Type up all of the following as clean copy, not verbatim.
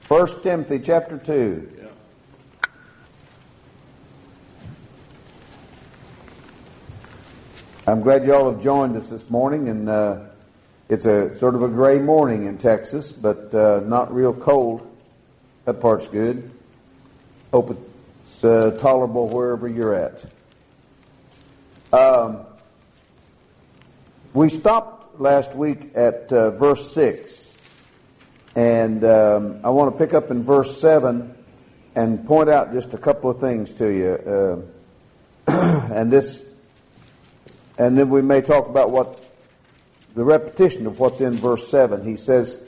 1 Timothy chapter 2. Yeah. I'm glad you all have joined us this morning, and it's a sort of a gray morning in Texas, but not real cold. That part's good. Hope it's tolerable wherever you're at. We stopped last week at verse 6, and I want to pick up in verse 7 and point out just a couple of things to you. And then we may talk about what the repetition of what's in verse 7. He says,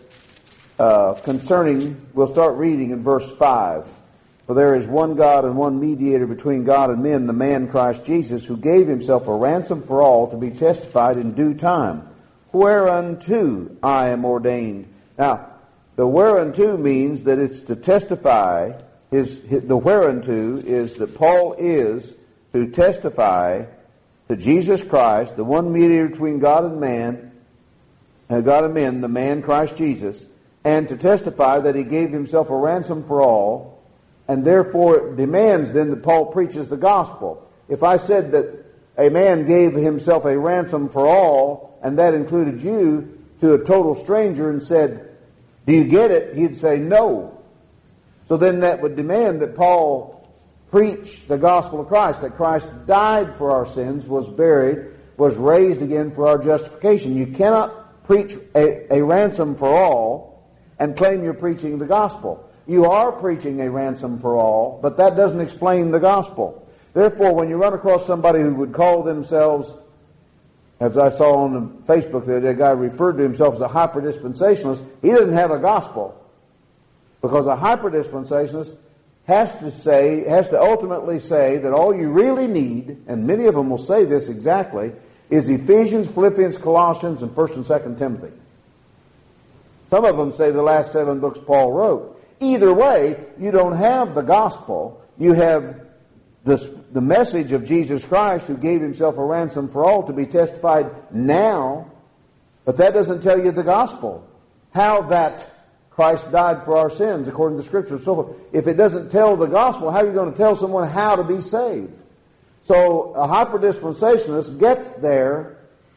we'll start reading in verse 5. For there is one God and one mediator between God and men, the man Christ Jesus, who gave himself a ransom for all, to be testified in due time. Whereunto I am ordained. Now, the whereunto means that it's to testify. The whereunto is that Paul is to testify to Jesus Christ, the one mediator between God and men, the man Christ Jesus, and to testify that he gave himself a ransom for all. And therefore it demands then that Paul preaches the gospel. If I said that a man gave himself a ransom for all, and that included you, to a total stranger and said, do you get it? He'd say no. So then that would demand that Paul preach the gospel of Christ, that Christ died for our sins, was buried, was raised again for our justification. You cannot preach a ransom for all and claim you're preaching the gospel. You are preaching a ransom for all, but that doesn't explain the gospel. Therefore, when you run across somebody who would call themselves, as I saw on Facebook the other day, a guy referred to himself as a hyper-dispensationalist, he doesn't have a gospel. Because a hyper-dispensationalist has to ultimately say that all you really need, and many of them will say this exactly, is Ephesians, Philippians, Colossians, and 1 and 2 Timothy. Some of them say the last 7 books Paul wrote. Either way, you don't have the gospel. You have the message of Jesus Christ, who gave himself a ransom for all, to be testified now, but that doesn't tell you the gospel. How that Christ died for our sins according to Scripture and so forth. If it doesn't tell the gospel, how are you going to tell someone how to be saved? So a hyper-dispensationalist gets there.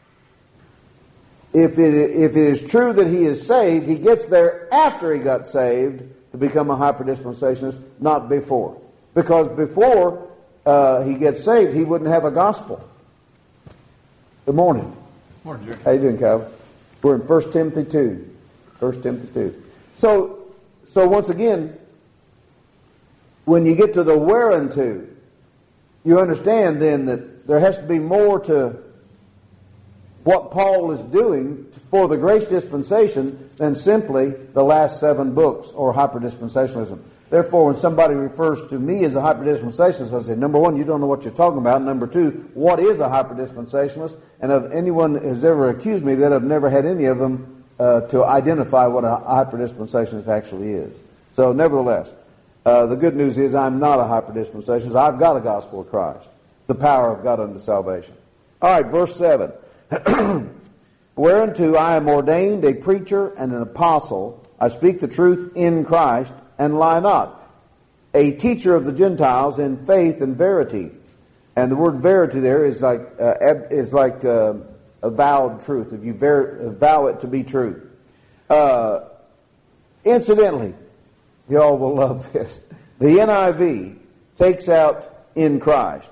If it is true that he is saved, he gets there after he got saved to become a hyper-dispensationalist, not before. Because before he gets saved, he wouldn't have a gospel. Good morning. Morning, Jerry. How you doing, Calvin? We're in 1 Timothy 2. 1 Timothy 2. So once again, when you get to the whereunto, you understand then that there has to be more to what Paul is doing for the grace dispensation than simply the last 7 books or hyper-dispensationalism. Therefore, when somebody refers to me as a hyper-dispensationalist, I say, number one, you don't know what you're talking about. Number two, what is a hyper-dispensationalist? And if anyone has ever accused me that, I've never had any of them to identify what a hyper-dispensationalist actually is. So, nevertheless, the good news is I'm not a hyper-dispensationalist. I've got a gospel of Christ, the power of God unto salvation. All right, verse 7. Whereunto I am ordained a preacher and an apostle. I speak the truth in Christ and lie not. A teacher of the Gentiles in faith and verity. And the word verity there is like avowed truth. If you vow it to be true. Incidentally, you all will love this. The NIV takes out in Christ.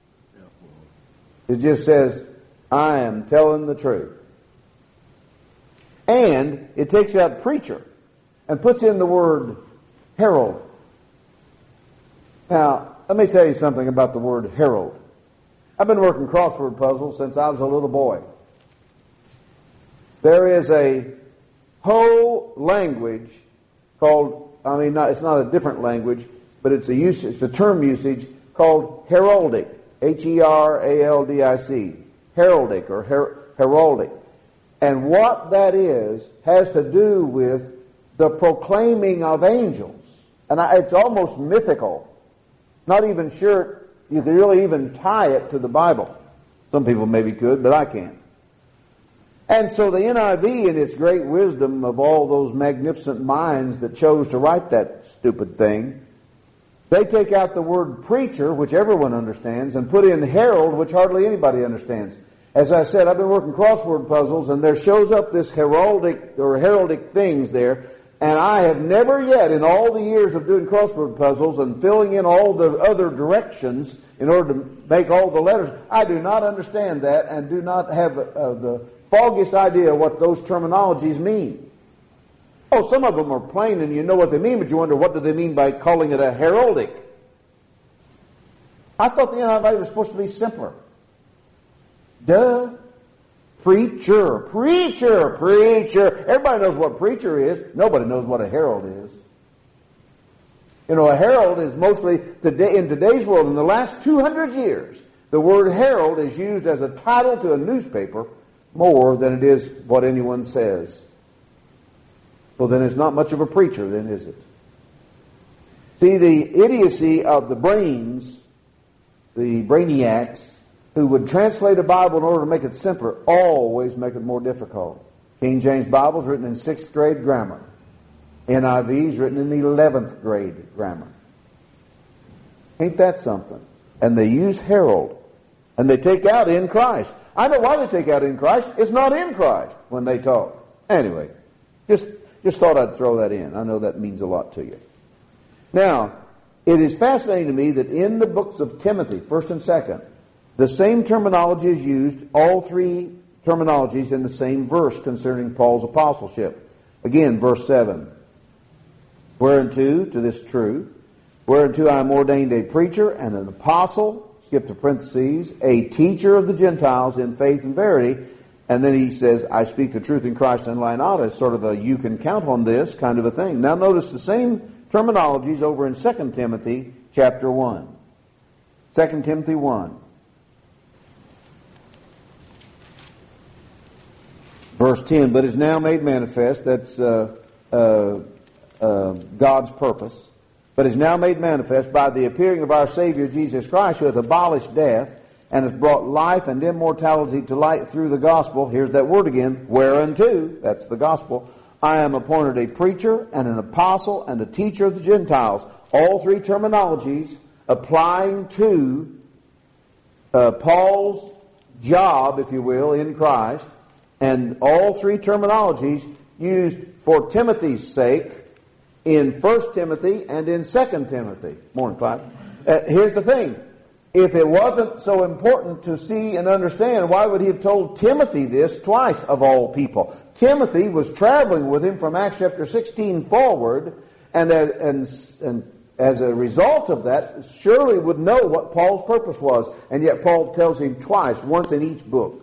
It just says, I am telling the truth. And it takes out preacher and puts in the word herald. Now, let me tell you something about the word herald. I've been working crossword puzzles since I was a little boy. There is a whole language called, it's not a different language, but it's a term usage called heraldic. Heraldic. Heraldic or heraldic. And what that is has to do with the proclaiming of angels. And it's almost mythical. Not even sure you could really even tie it to the Bible. Some people maybe could, but I can't. And so the NIV, in its great wisdom of all those magnificent minds that chose to write that stupid thing, they take out the word preacher, which everyone understands, and put in herald, which hardly anybody understands. As I said, I've been working crossword puzzles, and there shows up this heraldic things there, and I have never yet, in all the years of doing crossword puzzles and filling in all the other directions in order to make all the letters, I do not understand that and do not have the foggiest idea what those terminologies mean. Oh, some of them are plain and you know what they mean, but you wonder what do they mean by calling it a heraldic. I thought the NIV was supposed to be simpler. Duh. Preacher. Everybody knows what preacher is. Nobody knows what a herald is. You know, a herald is mostly, in today's world, in the last 200 years, the word herald is used as a title to a newspaper more than it is what anyone says. Well, then it's not much of a preacher, then, is it? See, the idiocy of the brains, the brainiacs, who would translate a Bible in order to make it simpler, always make it more difficult. King James Bible is written in 6th grade grammar. NIV is written in the 11th grade grammar. Ain't that something? And they use herald. And they take out in Christ. I know why they take out in Christ. It's not in Christ when they talk. Anyway, just thought I'd throw that in. I know that means a lot to you. Now, it is fascinating to me that in the books of Timothy, 1st and 2nd, the same terminology is used, all three terminologies in the same verse concerning Paul's apostleship. Again, verse 7. Whereunto, to this truth, whereunto I am ordained a preacher and an apostle, skip to parentheses, a teacher of the Gentiles in faith and verity. And then he says, I speak the truth in Christ and lie not. It's sort of a you can count on this kind of a thing. Now notice the same terminologies over in 2 Timothy chapter 1. 2 Timothy 1. Verse 10, but is now made manifest, that's God's purpose, but is now made manifest by the appearing of our Savior Jesus Christ, who hath abolished death, and hath brought life and immortality to light through the gospel. Here's that word again, whereunto, that's the gospel, I am appointed a preacher and an apostle and a teacher of the Gentiles. All three terminologies applying to Paul's job, if you will, in Christ. And all three terminologies used for Timothy's sake in 1 Timothy and in 2 Timothy. Morning, Clyde. Here's the thing. If it wasn't so important to see and understand, why would he have told Timothy this twice of all people? Timothy was traveling with him from Acts chapter 16 forward, and as a result of that, surely would know what Paul's purpose was. And yet Paul tells him twice, once in each book.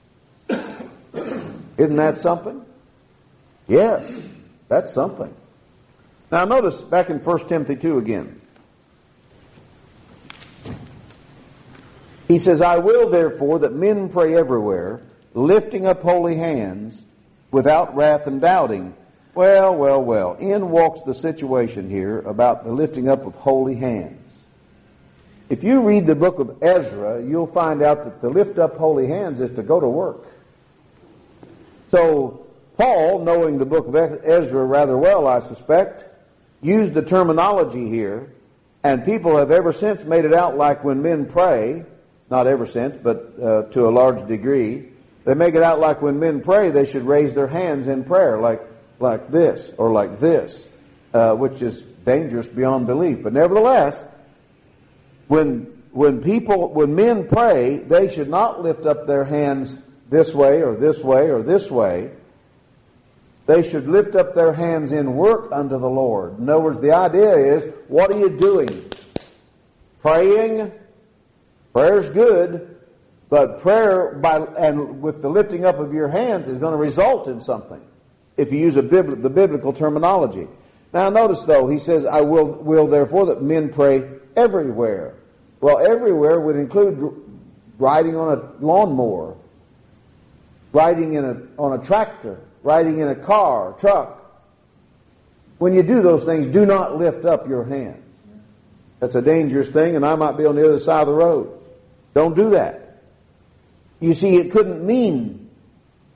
Isn't that something? Yes, that's something. Now notice back in 1 Timothy 2 again. He says, I will therefore that men pray everywhere, lifting up holy hands, without wrath and doubting. Well. In walks the situation here about the lifting up of holy hands. If you read the book of Ezra, you'll find out that to lift up holy hands is to go to work. So, Paul, knowing the book of Ezra rather well, I suspect, used the terminology here, and people have ever since made it out like when men pray, not ever since, but to a large degree, they make it out like when men pray, they should raise their hands in prayer, like this, or like this, which is dangerous beyond belief. But nevertheless, when men pray, they should not lift up their hands this way or this way or this way. They should lift up their hands in work unto the Lord. In other words, the idea is, what are you doing? Praying. Prayer's good, but prayer and with the lifting up of your hands is going to result in something if you use the biblical terminology. Now notice though, he says, I will therefore that men pray everywhere. Well, everywhere would include riding on a lawnmower, riding on a tractor, riding in a car, truck. When you do those things, do not lift up your hands. That's a dangerous thing, and I might be on the other side of the road. Don't do that. You see, it couldn't mean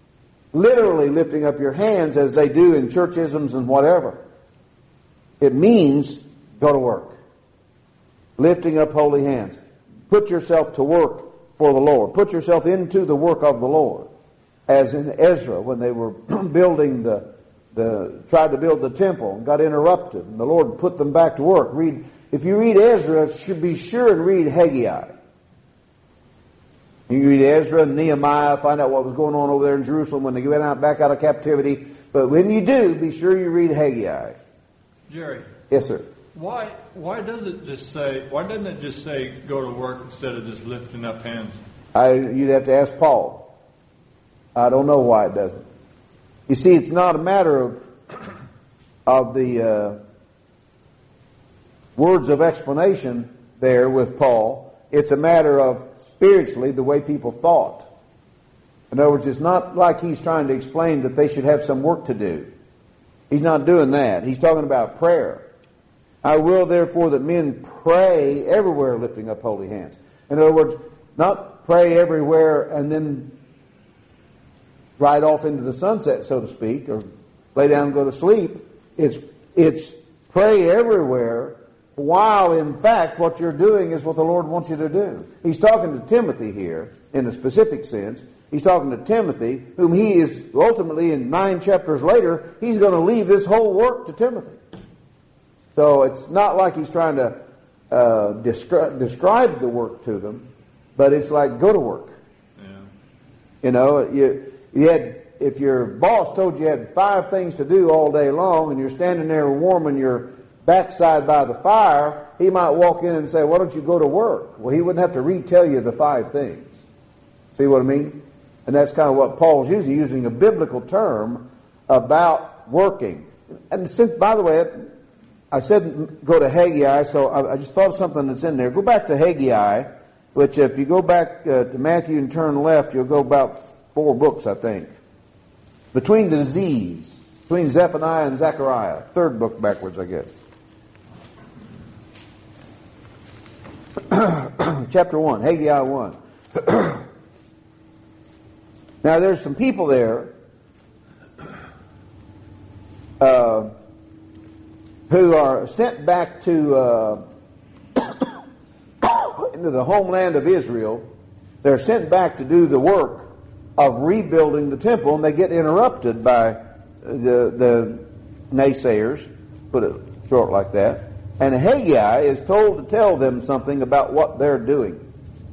literally lifting up your hands as they do in churchisms and whatever. It means go to work. Lifting up holy hands. Put yourself to work for the Lord. Put yourself into the work of the Lord. As in Ezra, when they were building tried to build the temple and got interrupted, and the Lord put them back to work. If you read Ezra, should be sure and read Haggai. You can read Ezra and Nehemiah, find out what was going on over there in Jerusalem when they went back out of captivity. But when you do, be sure you read Haggai. Jerry. Yes, sir. Why doesn't it just say go to work instead of just lifting up hands? You'd have to ask Paul. I don't know why it doesn't. You see, it's not a matter of the words of explanation there with Paul. It's a matter of spiritually the way people thought. In other words, it's not like he's trying to explain that they should have some work to do. He's not doing that. He's talking about prayer. I will therefore that men pray everywhere lifting up holy hands. In other words, not pray everywhere and then ride off into the sunset, so to speak, or lay down and go to sleep. It's pray everywhere, while in fact what you're doing is what the Lord wants you to do. He's talking to Timothy here in a specific sense. He's talking to Timothy, whom he is ultimately in 9 chapters later, he's going to leave this whole work to Timothy. So it's not like he's trying to describe the work to them, but it's like go to work. Yeah. You know, if your boss told you had 5 things to do all day long and you're standing there warming your backside by the fire, he might walk in and say, why don't you go to work? Well, he wouldn't have to retell you the 5 things. See what I mean? And that's kind of what Paul's using a biblical term about working. And since, by the way, I said go to Haggai, so I just thought of something that's in there. Go back to Haggai, which if you go back to Matthew and turn left, you'll go about 4 books, I think. Between the Z's, between Zephaniah and Zechariah. 3rd book backwards, I guess. Chapter 1, Haggai 1. Now there's some people there who are sent back to into the homeland of Israel. They're sent back to do the work of rebuilding the temple, and they get interrupted by the naysayers, put it short like that. And Haggai is told to tell them something about what they're doing.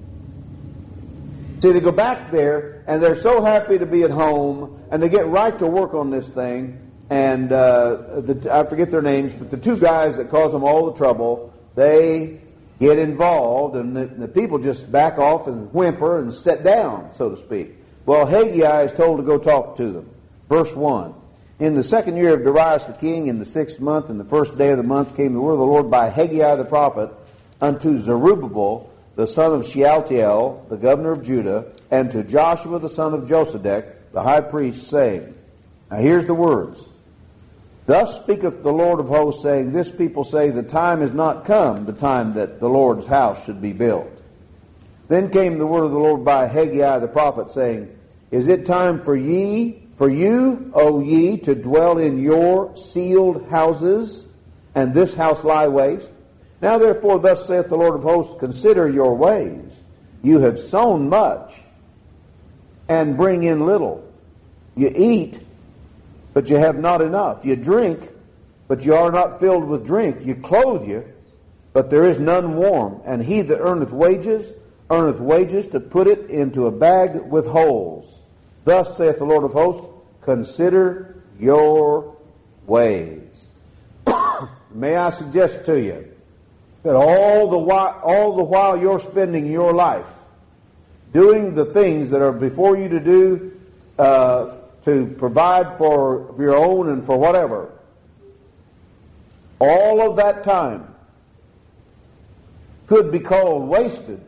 See, they go back there, and they're so happy to be at home, and they get right to work on this thing. And I forget their names, but the 2 guys that cause them all the trouble, they get involved, and the people just back off and whimper and sit down, so to speak. Well, Haggai is told to go talk to them. Verse 1. In the 2nd year of Darius the king, in the 6th month, in the 1st day of the month, came the word of the Lord by Haggai the prophet unto Zerubbabel, the son of Shealtiel, the governor of Judah, and to Joshua the son of Josedech, the high priest, saying, now here's the words. Thus speaketh the Lord of hosts, saying, this people say, the time is not come, the time that the Lord's house should be built. Then came the word of the Lord by Haggai the prophet, saying, is it time for you, O ye, to dwell in your sealed houses, and this house lie waste? Now therefore thus saith the Lord of hosts, consider your ways. You have sown much, and bring in little. You eat, but you have not enough. You drink, but you are not filled with drink. You clothe you, but there is none warm. And he that earneth wages to put it into a bag with holes. Thus saith the Lord of hosts, consider your ways. May I suggest to you that all the while you're spending your life doing the things that are before you to do to provide for your own and for whatever, all of that time could be called wasted.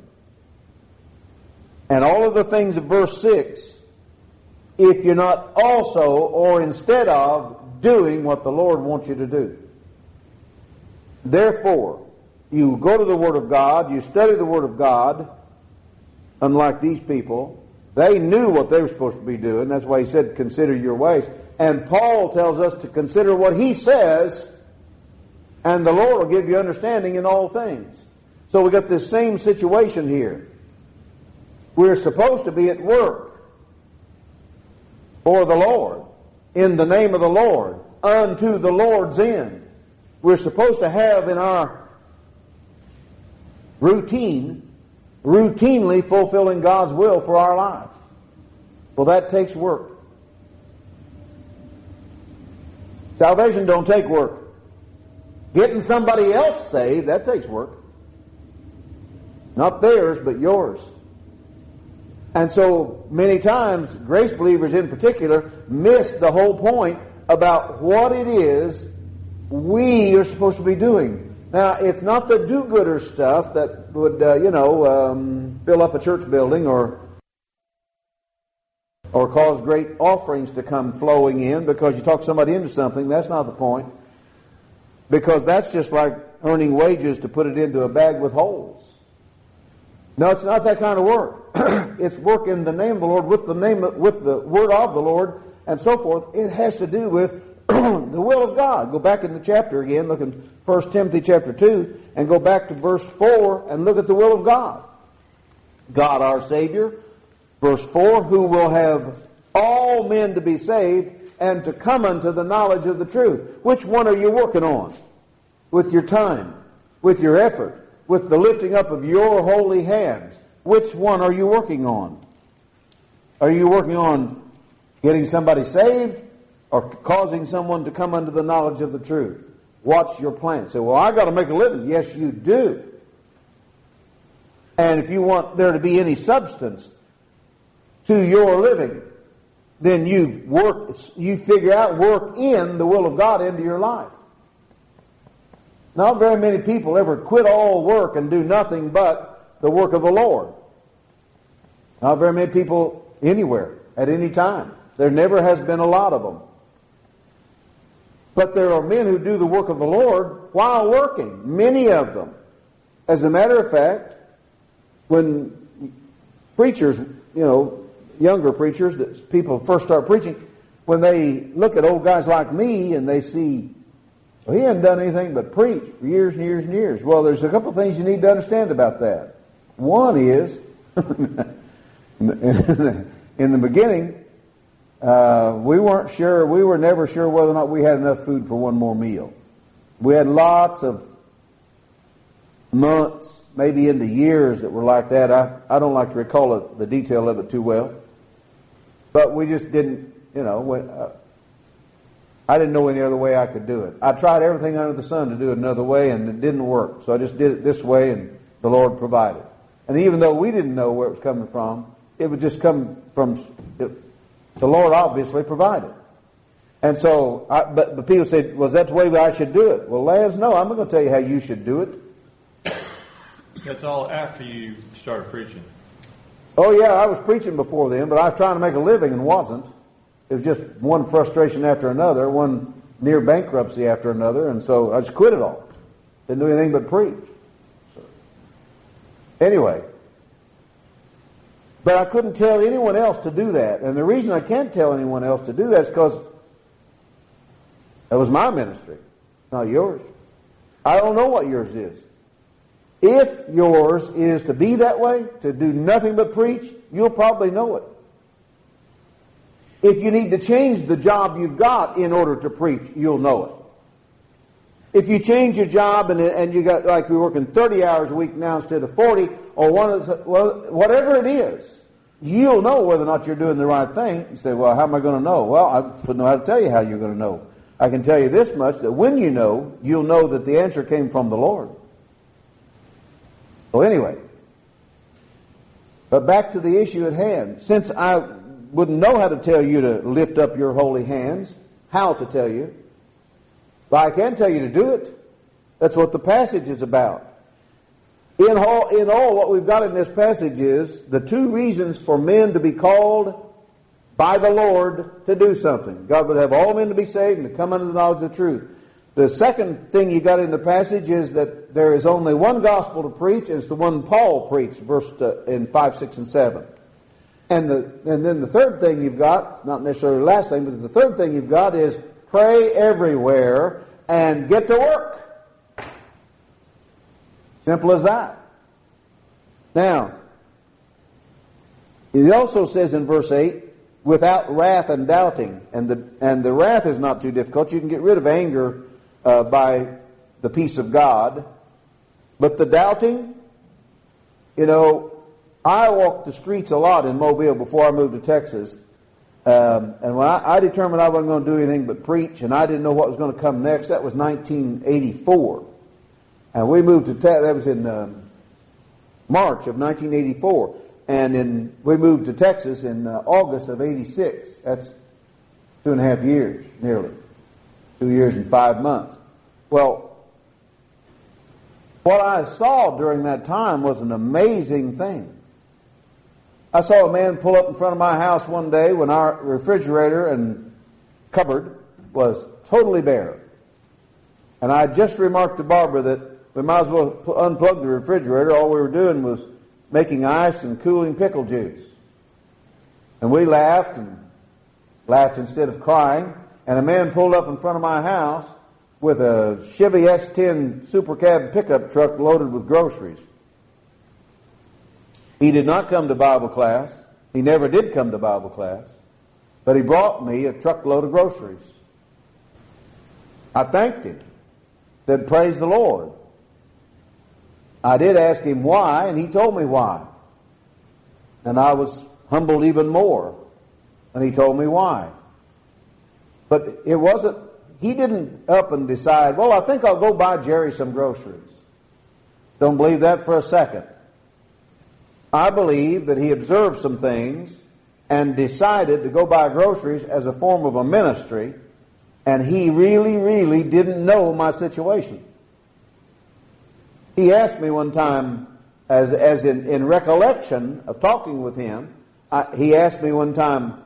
And all of the things of verse 6, if you're not also or instead of doing what the Lord wants you to do. Therefore, you go to the Word of God, you study the Word of God, unlike these people. They knew what they were supposed to be doing. That's why he said, consider your ways. And Paul tells us to consider what he says, and the Lord will give you understanding in all things. So we got this same situation here. We're supposed to be at work for the Lord, in the name of the Lord, unto the Lord's end. We're supposed to have in our routinely fulfilling God's will for our life. Well, that takes work. Salvation don't take work. Getting somebody else saved, that takes work. Not theirs, but yours. And so many times, grace believers in particular, miss the whole point about what it is we are supposed to be doing. Now, it's not the do-gooder stuff that would, fill up a church building or cause great offerings to come flowing in because you talk somebody into something. That's not the point. Because that's just like earning wages to put it into a bag with holes. No, it's not that kind of work. It's work in the name of the Lord, with the word of the Lord, and so forth. It has to do with the will of God. Go back in the chapter again, look in 1 Timothy chapter 2, and go back to verse 4 and look at the will of God. God our Savior, verse 4, who will have all men to be saved and to come unto the knowledge of the truth. Which one are you working on? With your time, with your effort, with the lifting up of your holy hands. Which one are you working on? Are you working on getting somebody saved or causing someone to come unto the knowledge of the truth? What's your plan? Say, well, I got to make a living. Yes, you do. And if you want there to be any substance to your living, then you figure out, work in the will of God into your life. Not very many people ever quit all work and do nothing but the work of the Lord. Not very many people anywhere at any time. There never has been a lot of them. But there are men who do the work of the Lord while working. Many of them. As a matter of fact, when preachers, younger preachers, that people first start preaching, when they look at old guys like me and they see, well, he hadn't done anything but preach for years and years and years. Well, there's a couple of things you need to understand about that. One is, in the beginning, we were never sure whether or not we had enough food for one more meal. We had lots of months, maybe into years, that were like that. I don't like to recall the detail of it too well. But we just didn't, I didn't know any other way I could do it. I tried everything under the sun to do it another way, and it didn't work. So I just did it this way, and the Lord provided. And even though we didn't know where it was coming from, it would just come from, the Lord obviously provided. And so, but people said, well, that's the way I should do it. Well, lads, no, I'm not going to tell you how you should do it. That's all after you started preaching. Oh, yeah, I was preaching before then, but I was trying to make a living and wasn't. It was just one frustration after another, one near bankruptcy after another, and so I just quit it all. Didn't do anything but preach. So, anyway, but I couldn't tell anyone else to do that. And the reason I can't tell anyone else to do that is because that was my ministry, not yours. I don't know what yours is. If yours is to be that way, to do nothing but preach, you'll probably know it. If you need to change the job you've got in order to preach, you'll know it. If you change your job and you got, like, we're working 30 hours a week now instead of 40, or whatever it is, you'll know whether or not you're doing the right thing. You say, well, how am I going to know? Well, I wouldn't know how to tell you how you're going to know. I can tell you this much, that when you know, you'll know that the answer came from the Lord. So anyway, but back to the issue at hand. Since I wouldn't know how to tell you to lift up your holy hands, how to tell you, but I can tell you to do it. That's what the passage is about. In all, what we've got in this passage is the two reasons for men to be called by the Lord to do something. God would have all men to be saved and to come unto the knowledge of the truth. The second thing you got in the passage is that there is only one gospel to preach, and it's the one Paul preached, in 5, 6, and 7. And then the third thing you've got, not necessarily the last thing, but the third thing you've got is pray everywhere and get to work. Simple as that. Now, it also says in verse 8, without wrath and doubting. And the wrath is not too difficult. You can get rid of anger by the peace of God. But the doubting, I walked the streets a lot in Mobile before I moved to Texas. And when I determined I wasn't going to do anything but preach, and I didn't know what was going to come next, that was 1984. And we moved to Texas, that was in March of 1984. And we moved to Texas in August of 86. That's 2.5 years, nearly. 2 years and 5 months. Well, what I saw during that time was an amazing thing. I saw a man pull up in front of my house one day when our refrigerator and cupboard was totally bare. And I just remarked to Barbara that we might as well unplug the refrigerator. All we were doing was making ice and cooling pickle juice. And we laughed instead of crying. And a man pulled up in front of my house with a Chevy S10 Super Cab pickup truck loaded with groceries. He did not come to Bible class. He never did come to Bible class. But he brought me a truckload of groceries. I thanked him. Said, praise the Lord. I did ask him why, and he told me why. And I was humbled even more when he told me why. But it wasn't, he didn't up and decide, well, I think I'll go buy Jerry some groceries. Don't believe that for a second. I believe that he observed some things and decided to go buy groceries as a form of a ministry, and he really, really didn't know my situation. He asked me one time, as in recollection of talking with him, he asked me one time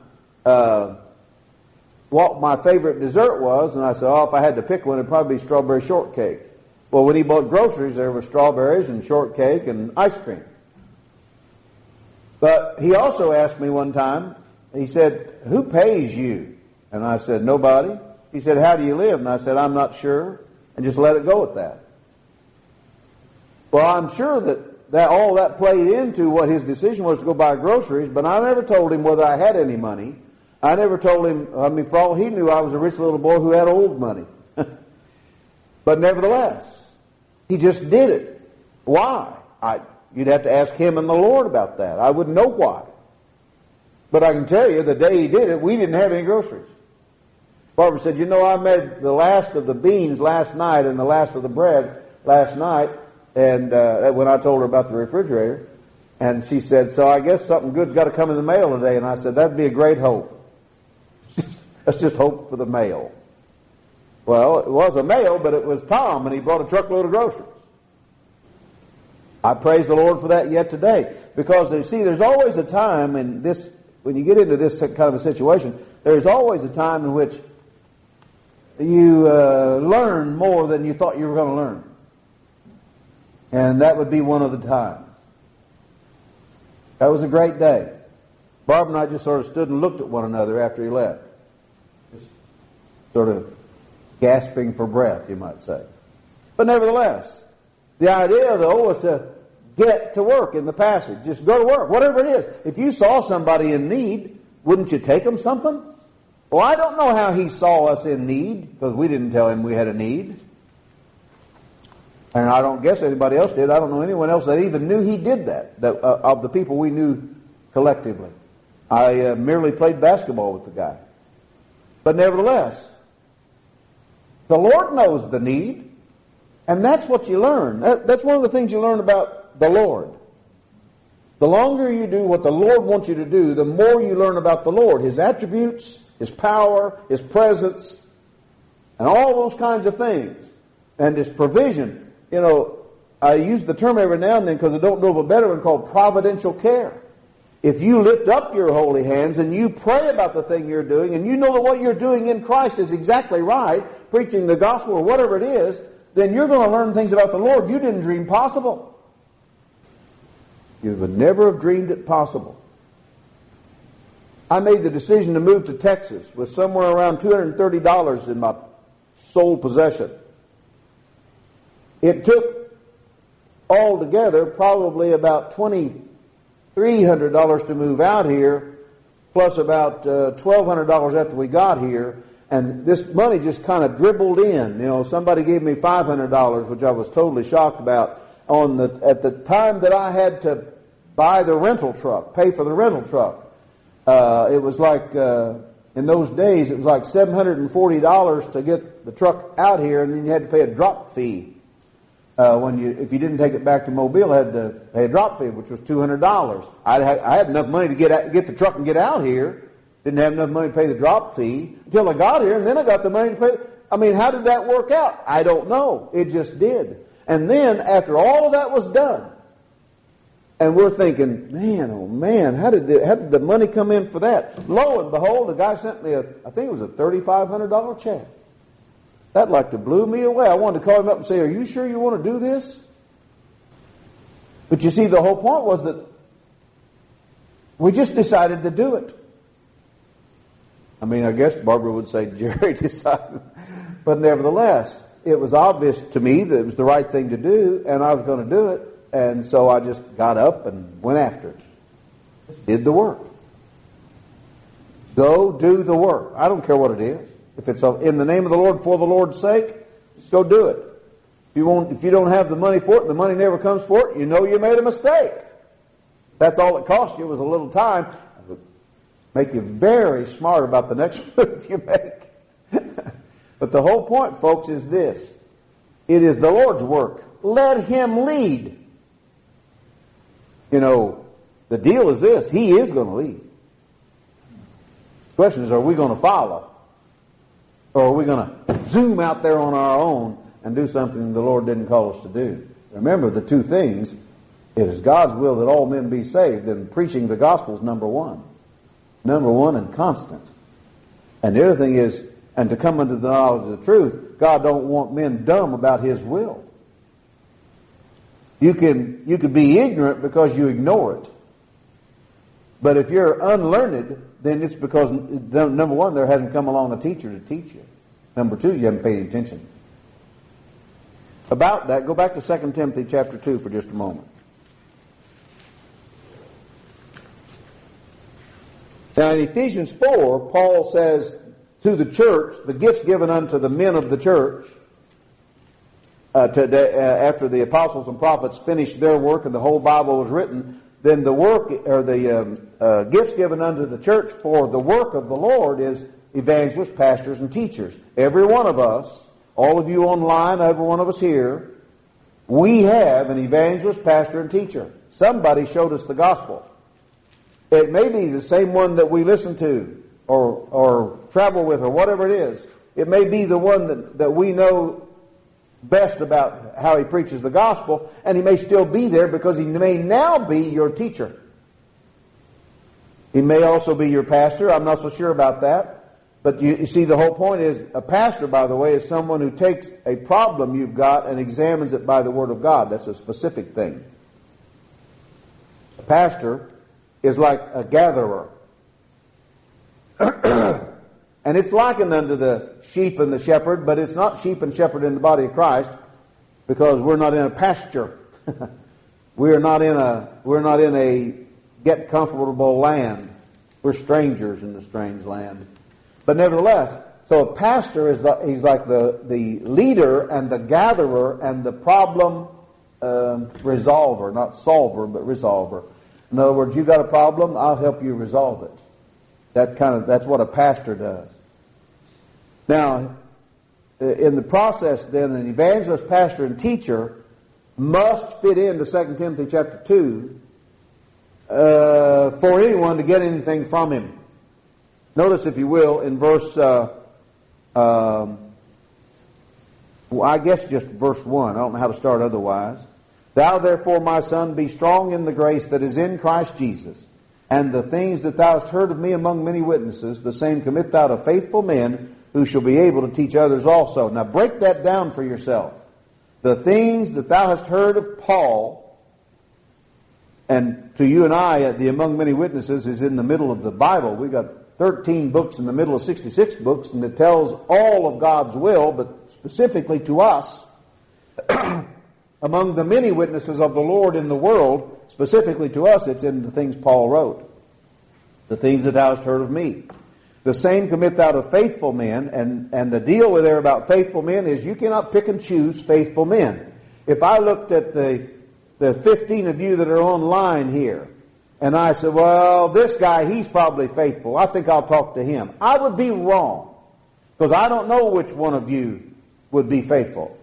what my favorite dessert was, and I said, if I had to pick one, it'd probably be strawberry shortcake. Well, when he bought groceries, there were strawberries and shortcake and ice cream. But he also asked me one time, he said, who pays you? And I said, nobody. He said, how do you live? And I said, I'm not sure. And just let it go at that. Well, I'm sure that all that played into what his decision was to go buy groceries, but I never told him whether I had any money. I never told him, for all he knew, I was a rich little boy who had old money. But nevertheless, he just did it. Why? You'd have to ask him and the Lord about that. I wouldn't know why. But I can tell you, the day he did it, we didn't have any groceries. Barbara said, I made the last of the beans last night and the last of the bread last night, and when I told her about the refrigerator. And she said, so I guess something good's got to come in the mail today. And I said, that'd be a great hope. Let's just hope for the mail. Well, it was a mail, but it was Tom, and he brought a truckload of groceries. I praise the Lord for that yet today. Because, you see, there's always a time in this, when you get into this kind of a situation, there's always a time in which you learn more than you thought you were going to learn. And that would be one of the times. That was a great day. Barbara and I just sort of stood and looked at one another after he left. Just sort of gasping for breath, you might say. But nevertheless, the idea, though, was to get to work in the passage. Just go to work, whatever it is. If you saw somebody in need, wouldn't you take them something? Well, I don't know how he saw us in need, because we didn't tell him we had a need. And I don't guess anybody else did. I don't know anyone else that even knew he did that of the people we knew collectively. I merely played basketball with the guy. But nevertheless, the Lord knows the need, and that's what you learn. That's one of the things you learn about the Lord. The longer you do what the Lord wants you to do, the more you learn about the Lord, His attributes, His power, His presence, and all those kinds of things, and His provision. I use the term every now and then because I don't know of a better one, called providential care. If you lift up your holy hands and you pray about the thing you're doing, and you know that what you're doing in Christ is exactly right, preaching the gospel or whatever it is, then you're going to learn things about the Lord you didn't dream possible. You would never have dreamed it possible. I made the decision to move to Texas with somewhere around $230 in my sole possession. It took altogether probably about $2,300 to move out here, plus about $1,200 after we got here. And this money just kind of dribbled in. You know, somebody gave me $500, which I was totally shocked about. At the time that I had to buy the rental truck, pay for the rental truck, it was like in those days it was like $740 to get the truck out here, and then you had to pay a drop fee. If you didn't take it back to Mobile, I had to pay a drop fee, which was $200. I had enough money to get the truck and get out here. Didn't have enough money to pay the drop fee until I got here, and then I got the money to pay. I mean, how did that work out? I don't know. It just did. And then, after all of that was done, and we're thinking, man, oh man, how did the money come in for that? Lo and behold, the guy sent me I think it was a $3,500 check. That like to blew me away. I wanted to call him up and say, are you sure you want to do this? But you see, the whole point was that we just decided to do it. I mean, I guess Barbara would say Jerry decided. But nevertheless, it was obvious to me that it was the right thing to do, and I was going to do it. And so I just got up and went after it. Did the work. Go do the work. I don't care what it is. If it's in the name of the Lord, for the Lord's sake, just go do it. If you don't have the money for it, and the money never comes for it, you know you made a mistake. That's all it cost you was a little time. Make you very smart about the next move you make. But the whole point, folks, is this. It is the Lord's work. Let Him lead. You know, the deal is this. He is going to lead. The question is, are we going to follow? Or are we going to zoom out there on our own and do something the Lord didn't call us to do? Remember the two things. It is God's will that all men be saved, and preaching the gospel is number one. Number one and constant. And the other thing is, and to come unto the knowledge of the truth, God don't want men dumb about His will. You can be ignorant because you ignore it. But if you're unlearned, then it's because, number one, there hasn't come along a teacher to teach you. Number two, you haven't paid attention. About that, go back to 2 Timothy chapter 2 for just a moment. Now in Ephesians 4, Paul says to the church, the gifts given unto the men of the church, after the apostles and prophets finished their work and the whole Bible was written, then the work, or the gifts given unto the church for the work of the Lord is evangelists, pastors, and teachers. Every one of us, all of you online, every one of us here, we have an evangelist, pastor, and teacher. Somebody showed us the gospel. It may be the same one that we listen to or travel with or whatever it is. It may be the one that we know best about how he preaches the gospel, and he may still be there because he may now be your teacher. He may also be your pastor. I'm not so sure about that. But you see, the whole point is, a pastor, by the way, is someone who takes a problem you've got and examines it by the Word of God. That's a specific thing. A pastor is like a gatherer. And it's likened unto the sheep and the shepherd, but it's not sheep and shepherd in the body of Christ, because we're not in a pasture. We're not in a get comfortable land. We're strangers in the strange land. But nevertheless, so a pastor he's like the leader and the gatherer and the problem resolver, not solver, but resolver. In other words, you got a problem, I'll help you resolve it. That's what a pastor does. Now, in the process, then, an evangelist, pastor, and teacher must fit into 2 Timothy chapter 2 for anyone to get anything from him. Notice, if you will, in verse, I guess just verse 1. I don't know how to start otherwise. Thou therefore, my son, be strong in the grace that is in Christ Jesus. And the things that thou hast heard of me among many witnesses, the same commit thou to faithful men, who shall be able to teach others also. Now break that down for yourself. The things that thou hast heard of Paul, And to you and I, the Among Many Witnesses is in the middle of the Bible. We got 13 books in the middle of 66 books, and it tells all of God's will, but specifically to us, among the many witnesses of the Lord in the world, specifically to us, it's in the things Paul wrote. The things that thou hast heard of me. The same commit thou to faithful men, and the deal with there about faithful men is you cannot pick and choose faithful men. If I looked at the 15 of you that are online here, and I said, well, this guy, he's probably faithful. I think I'll talk to him. I would be wrong, because I don't know which one of you would be faithful.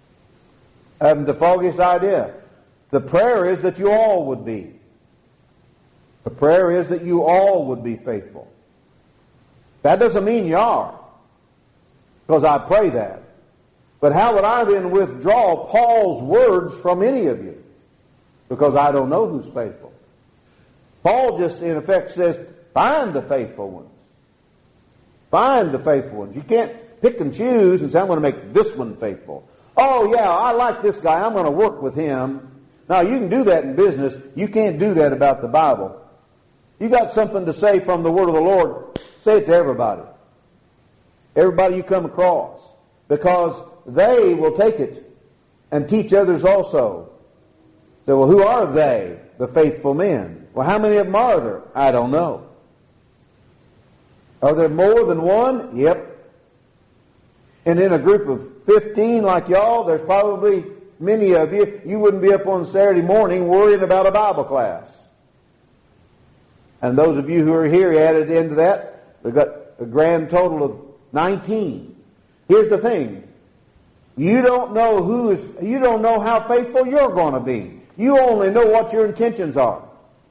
I haven't the foggiest idea. The prayer is that you all would be. The prayer is that you all would be faithful. That doesn't mean you are, because I pray that. But how would I then withdraw Paul's words from any of you? Because I don't know who's faithful. Paul just, in effect, says, find the faithful ones. Find the faithful ones. You can't pick and choose and say, I'm going to make this one faithful. Oh, yeah, I like this guy. I'm going to work with him. Now, you can do that in business. You can't do that about the Bible. You got something to say from the Word of the Lord, say it to everybody. Everybody you come across. Because they will take it and teach others also. So, well, who are they? The faithful men. Well, how many of them are there? I don't know. Are there more than one? Yep. And in a group of 15 like y'all, there's probably many of you, you wouldn't be up on Saturday morning worrying about a Bible class. And those of you who are here, added into that, we've got a grand total of 19. Here's the thing. You don't know how faithful you're going to be. You only know what your intentions are.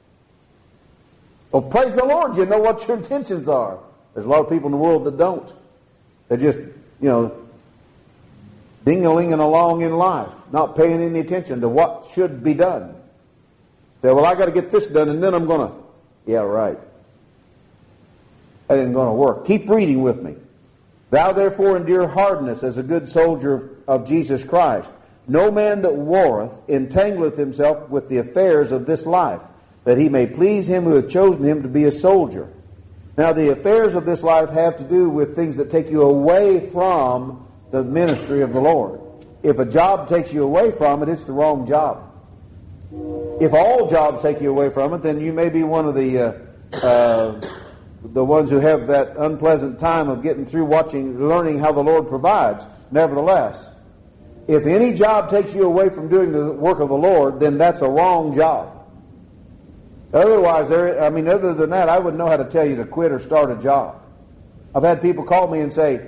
Well, praise the Lord, you know what your intentions are. There's a lot of people in the world that don't. They're just, ding-a-linging along in life, not paying any attention to what should be done. Say, well, I got to get this done, and then I'm going to... Yeah, right. That isn't going to work. Keep reading with me. Thou therefore endure hardness as a good soldier of Jesus Christ. No man that warreth entangleth himself with the affairs of this life, that he may please him who hath chosen him to be a soldier. Now, the affairs of this life have to do with things that take you away from the ministry of the Lord. If a job takes you away from it, it's the wrong job. If all jobs take you away from it, then you may be one of the ones who have that unpleasant time of getting through learning how the Lord provides. Nevertheless, if any job takes you away from doing the work of the Lord, then that's a wrong job. Otherwise, other than that, I wouldn't know how to tell you to quit or start a job. I've had people call me and say,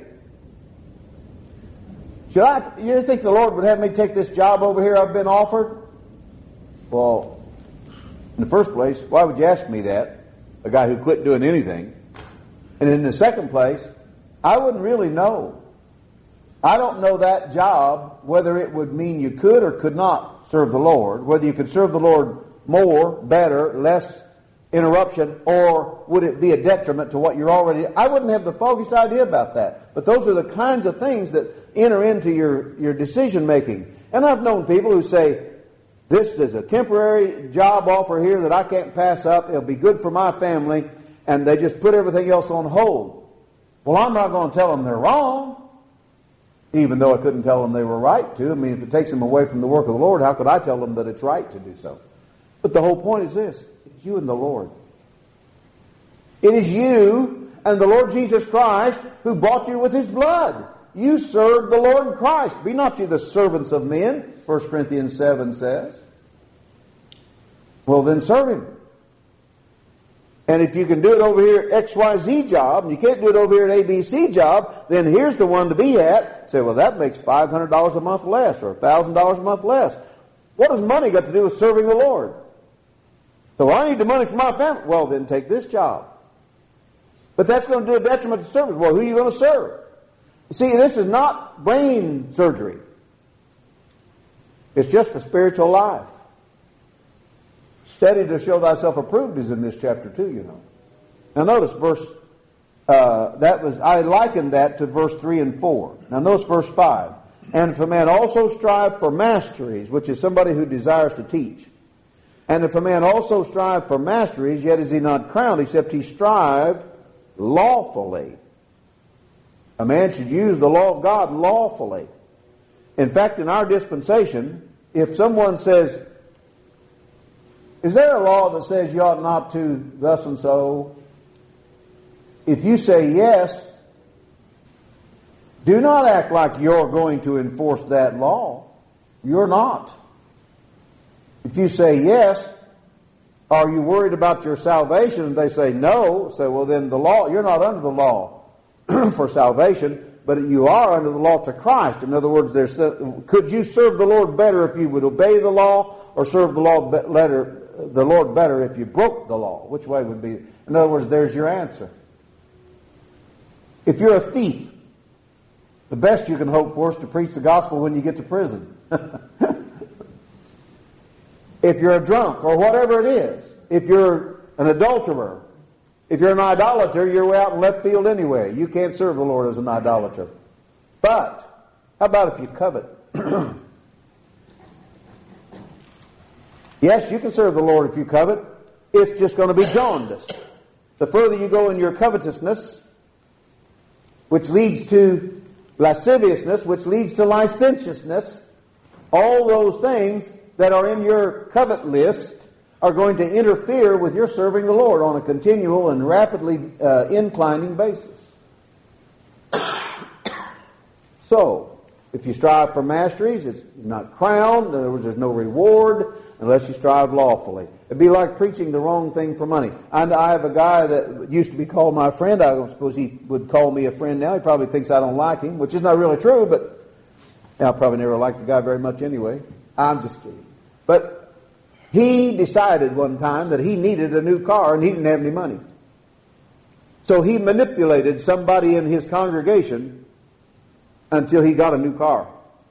you think the Lord would have me take this job over here I've been offered? Well, in the first place, why would you ask me that? A guy who quit doing anything. And in the second place, I wouldn't really know. I don't know that job, whether it would mean you could or could not serve the Lord, whether you could serve the Lord more, better, less interruption, or would it be a detriment to what you're already... I wouldn't have the foggiest idea about that. But those are the kinds of things that enter into your decision making. And I've known people who say, this is a temporary job offer here that I can't pass up. It'll be good for my family. And they just put everything else on hold. Well, I'm not going to tell them they're wrong, even though I couldn't tell them they were right to. I mean, if it takes them away from the work of the Lord, how could I tell them that it's right to do so? But the whole point is this. It's you and the Lord. It is you and the Lord Jesus Christ who bought you with His blood. You serve the Lord Christ. Be not you the servants of men, 1 Corinthians 7 says. Well, then serve Him. And if you can do it over here at XYZ job, and you can't do it over here at ABC job, then here's the one to be at. Say, well, that makes $500 a month less, or $1,000 a month less. What does money got to do with serving the Lord? So I need the money for my family. Well, then take this job. But that's going to do a detriment to service. Well, who are you going to serve? You see, this is not brain surgery. It's just a spiritual life. Study to show thyself approved is in this chapter too, you know. Now notice I likened that to verse 3 and 4. Now notice verse 5. And if a man also strive for masteries, which is somebody who desires to teach. And if a man also strive for masteries, yet is he not crowned, except he strive lawfully. A man should use the law of God lawfully. In fact, in our dispensation, if someone says, is there a law that says you ought not to thus and so? If you say yes, do not act like you're going to enforce that law. You're not. If you say yes, are you worried about your salvation? And they say no. Say, well, then the law, you're not under the law for salvation, but you are under the law to Christ. In other words, could you serve the Lord better if you would obey the law, or serve the Lord better if you broke the law? Which way would be? In other words, there's your answer. If you're a thief, the best you can hope for is to preach the gospel when you get to prison. If you're a drunk, or whatever it is, if you're an adulterer, if you're an idolater, you're way out in left field anyway. You can't serve the Lord as an idolater. But, how about if you covet? Yes, you can serve the Lord if you covet. It's just going to be jaundiced. The further you go in your covetousness, which leads to lasciviousness, which leads to licentiousness, all those things that are in your covet list are going to interfere with your serving the Lord on a continual and rapidly inclining basis. So, if you strive for masteries, it's not crowned. In other words, there's no reward unless you strive lawfully. It'd be like preaching the wrong thing for money. And I have a guy that used to be called my friend. I don't suppose he would call me a friend now. He probably thinks I don't like him, which is not really true, but I probably never liked the guy very much anyway. I'm just kidding. But he decided one time that he needed a new car and he didn't have any money. So he manipulated somebody in his congregation until he got a new car.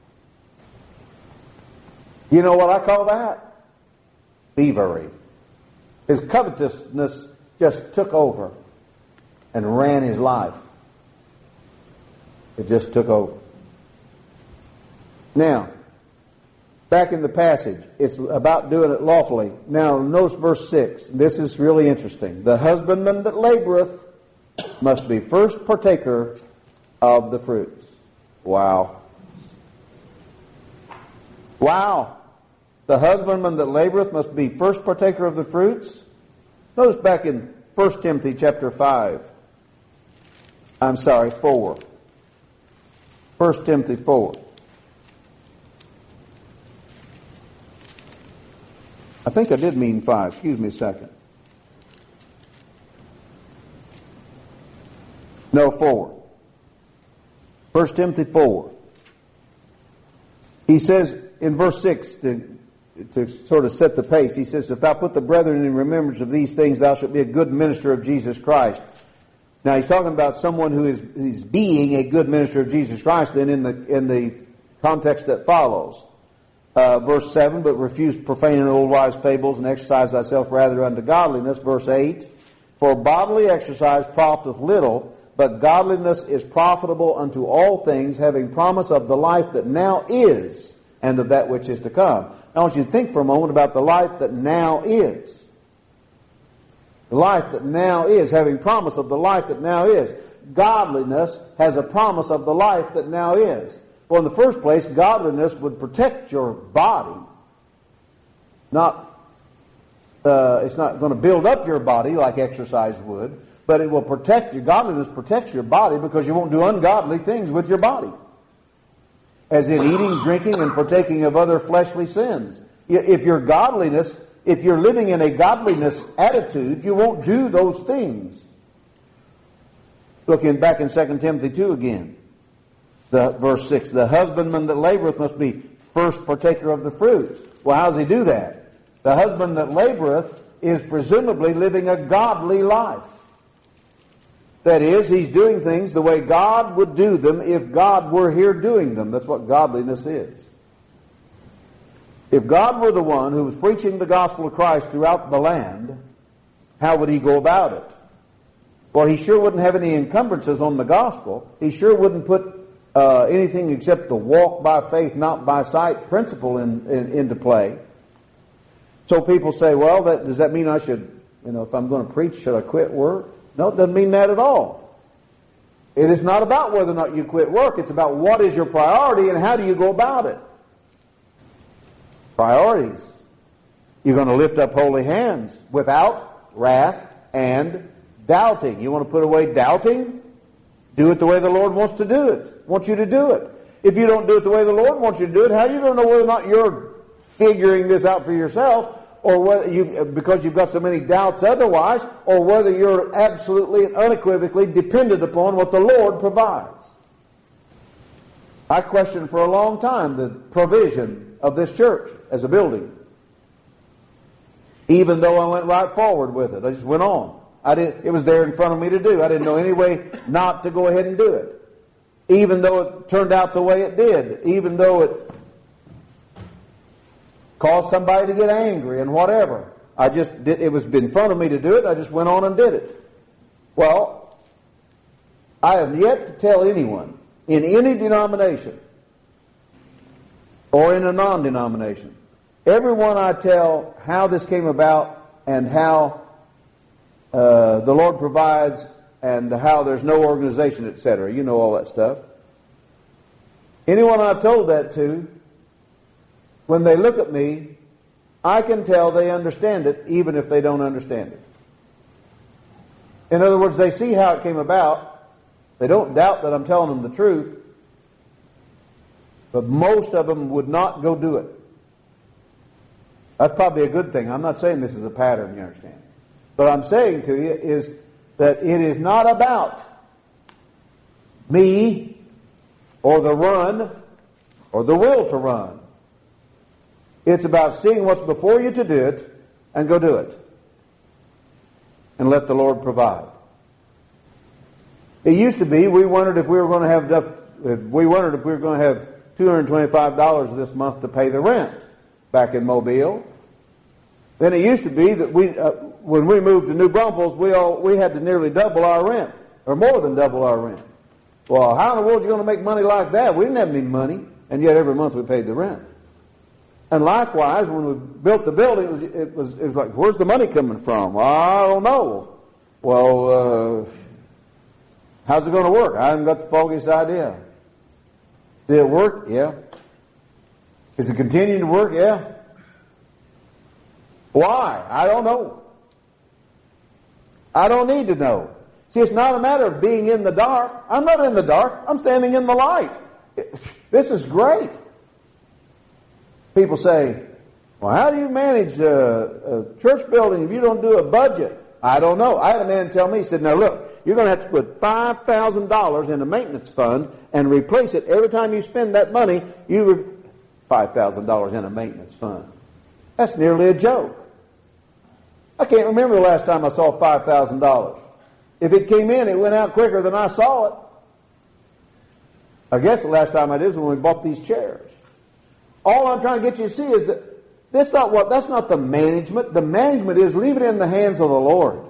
You know what I call that? Thievery. His covetousness just took over and ran his life. It just took over. Now, back in the passage, it's about doing it lawfully. Now, notice verse 6. This is really interesting. The husbandman that laboreth must be first partaker of the fruits. Wow. Wow. The husbandman that laboreth must be first partaker of the fruits. Notice back in 1 Timothy chapter 4. 1 Timothy 4. I think I did mean 5. Excuse me a second. No, 4. 1 Timothy 4. He says in verse 6, to sort of set the pace, he says, if thou put the brethren in remembrance of these things, thou shalt be a good minister of Jesus Christ. Now he's talking about someone who is being a good minister of Jesus Christ, then in the context that follows. Verse 7, but refuse profane and old wise fables, and exercise thyself rather unto godliness. Verse 8, for bodily exercise profiteth little, but godliness is profitable unto all things, having promise of the life that now is, and of that which is to come. Now I want you to think for a moment about the life that now is. The life that now is, having promise of the life that now is. Godliness has a promise of the life that now is. Well, in the first place, godliness would protect your body. It's not going to build up your body like exercise would, but it will protect you. Godliness protects your body because you won't do ungodly things with your body. As in eating, drinking, and partaking of other fleshly sins. If you're living in a godliness attitude, you won't do those things. Looking back in 2 Timothy 2 again. Verse 6, the husbandman that laboreth must be first partaker of the fruits. Well, how does he do that? The husband that laboreth is presumably living a godly life. That is, he's doing things the way God would do them if God were here doing them. That's what godliness is. If God were the one who was preaching the gospel of Christ throughout the land, how would he go about it? Well, he sure wouldn't have any encumbrances on the gospel. He sure wouldn't put anything except the walk by faith, not by sight principle into play. So people say, well, does that mean I should, if I'm going to preach, should I quit work? No, it doesn't mean that at all. It is not about whether or not you quit work. It's about what is your priority and how do you go about it. Priorities. You're going to lift up holy hands without wrath and doubting. You want to put away doubting? Do it the way the Lord wants to do it. Wants you to do it. If you don't do it the way the Lord wants you to do it, how are you going to know whether or not you're figuring this out for yourself, or whether because you've got so many doubts otherwise, or whether you're absolutely and unequivocally dependent upon what the Lord provides? I questioned for a long time the provision of this church as a building. Even though I went right forward with it, I just went on. It was there in front of me to do. I didn't know any way not to go ahead and do it. Even though it turned out the way it did. Even though it caused somebody to get angry and whatever. It was in front of me to do it. I just went on and did it. Well, I have yet to tell anyone in any denomination or in a non-denomination, everyone I tell how this came about and how the Lord provides and how there's no organization, etc. You know all that stuff. Anyone I've told that to, when they look at me, I can tell they understand it even if they don't understand it. In other words, they see how it came about. They don't doubt that I'm telling them the truth. But most of them would not go do it. That's probably a good thing. I'm not saying this is a pattern, you understand. What I'm saying to you is that it is not about me or the run or the will to run. It's about seeing what's before you to do it and go do it. And let the Lord provide. It used to be we wondered if we were going to have $225 this month to pay the rent back in Mobile. Then it used to be that when we moved to New Braunfels, we had to nearly double our rent, or more than double our rent. Well, how in the world are you going to make money like that? We didn't have any money, and yet every month we paid the rent. And likewise, when we built the building, it was like, where's the money coming from? Well, I don't know. Well, how's it going to work? I haven't got the foggiest idea. Did it work? Yeah. Is it continuing to work? Yeah. Why? I don't know. I don't need to know. See, it's not a matter of being in the dark. I'm not in the dark. I'm standing in the light. This is great. People say, well, how do you manage a church building if you don't do a budget? I don't know. I had a man tell me, he said, now look, you're going to have to put $5,000 in a maintenance fund and replace it every time you spend that money. $5,000 in a maintenance fund. That's nearly a joke. I can't remember the last time I saw $5,000. If it came in, it went out quicker than I saw it. I guess the last time I did was when we bought these chairs. All I'm trying to get you to see is that that's not the management. The management is leave it in the hands of the Lord.